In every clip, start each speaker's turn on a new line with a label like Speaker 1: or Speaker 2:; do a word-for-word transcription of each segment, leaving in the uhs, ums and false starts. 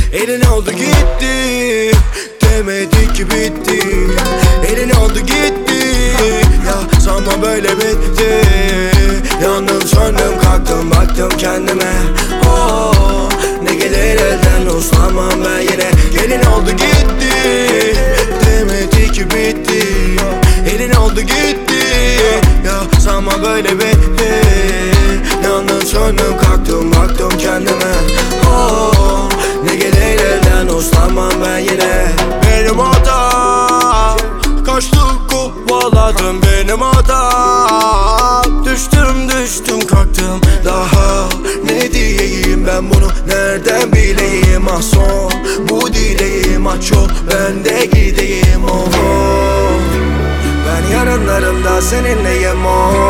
Speaker 1: Elin oldu gitti, demedi ki bitti. Elin oldu gitti, ya sanma böyle bitti. Yandım söndüm kalktım baktım kendime. Oh, ne gelir elden uslanmam ben yine. Elin oldu gitti, demedi ki bitti. Elin oldu gitti, ya sanma böyle bitti. Yandım söndüm kalktım baktım kendime. Oh, ne gelir elden uslanmam ben yine. Benim hatam, kaçtım kovaladım benim hatam. Düştüm düştüm kalktım daha ne diyeyim ben bunu nereden bileyim. Ah son bu dileğim, aç ol ben de gideyim. Oh, oh. Ben yarınlarımda seninleyim.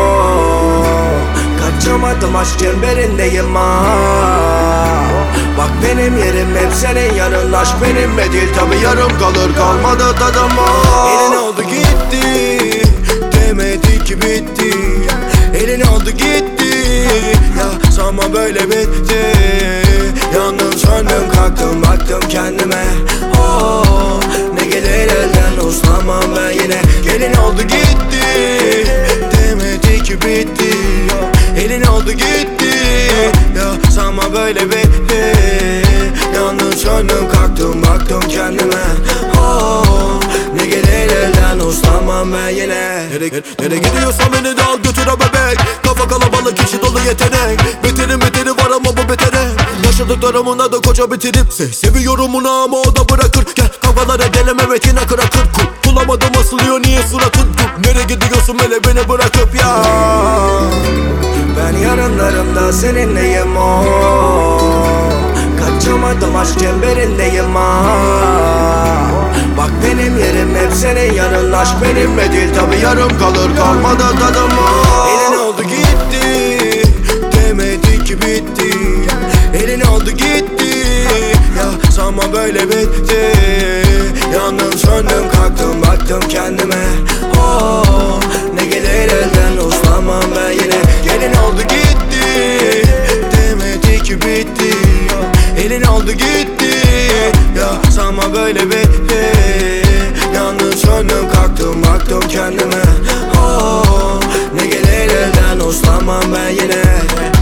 Speaker 1: Oh, kaçamadım aşk çemberindeyim. Ah, bak benim yerim hep senin yanın. Aşk benimle değil tabi yarım kalır, kalmadı tadım. Oh, elin oldu gitti, demedi ki bitti. Elin oldu gitti, ya sanma böyle bitti. Yandım söndüm kalktım baktım kendime. Oh, ne gelir elden uslanmam ben yine. Elin oldu gitti, demedi ki bitti. Elin oldu gitti, ya sanma böyle bitti. Yandım söndüm kalktım baktım kendime. Oh, ne gelir elden uslanmam ben yine.
Speaker 2: Nereye, nereye gidiyorsan beni de al götür o bebek. Kafa kalabalık kişi dolu yetenek. Beterin beteri var ama bu betere. Yaşadıklarımın adı koca bitirip se seviyorum onu ama o da bırakır. Gel kavgalar edelim evet yine kırakır. Kul bulamadım asılıyor niye suratın. Dur, nereye gidiyorsun hele beni bırakıp ya.
Speaker 1: Ben yarınlarımda seninleyim. Oh, kaçamadım aşk çemberindeyim. Ah, bak benim yerim hep senin yanın. Aşk benimle değil tabi yarım kalır, kalmadı tadım. Oh, elin oldu gitti, demedi ki bitti. Elin oldu gitti, ya sanma böyle bitti. Yandım söndüm kalktım baktım kendime. Oh, ne gelir elden uslanmam ben yine. Elin oldu gitti, demedi ki bitti. Elin oldu gitti, ya sanma böyle bitti. Yandım söndüm kalktım baktım kendime. Oh, ne gelir elden uslanmam ben yine.